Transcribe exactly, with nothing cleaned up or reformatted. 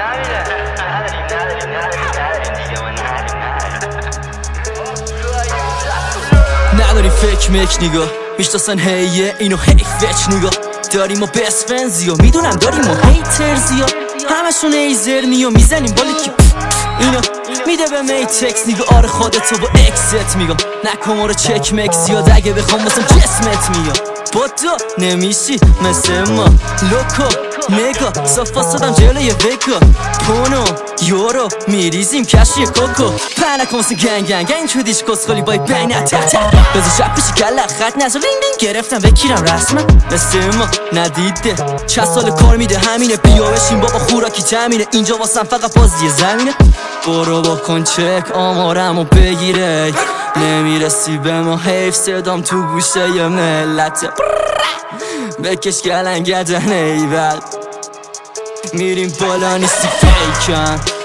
نداری فکر مک نگاه میشتاسن هیه اینو هی فچ نگاه داریم و بست فنزی و میدونم داریم و هیترزی ها همشون ایزر میو میزنیم بالی که اینا میده به میتکس نگاه آره خودتو با اکست میگم نکن ما رو چک مکس یاد اگه بخوام واسم جسمت میام با تو نمیشی مثل ما لوکو نگاه صفا صدم جلوی وگا پونو یورو میریزیم کشی کوکو پنکم سن گنگ گنگ این چودیش کسخالی بای بین اتتا بزا شب پیشی کلا خط نزا لینگ لینگ گرفتم بکیرم رسما مثل ما ندیده چند سال کار میده همینه بیا بشین بابا خوراکی جمینه اینجا واسم فقط بازی زمینه برو بکن چک آمارمو بگیره نمیرسی به ما حیف صدام تو گوشه ی ملت بکش گلنگ گدن ایول میریم بالا نیستی فیکن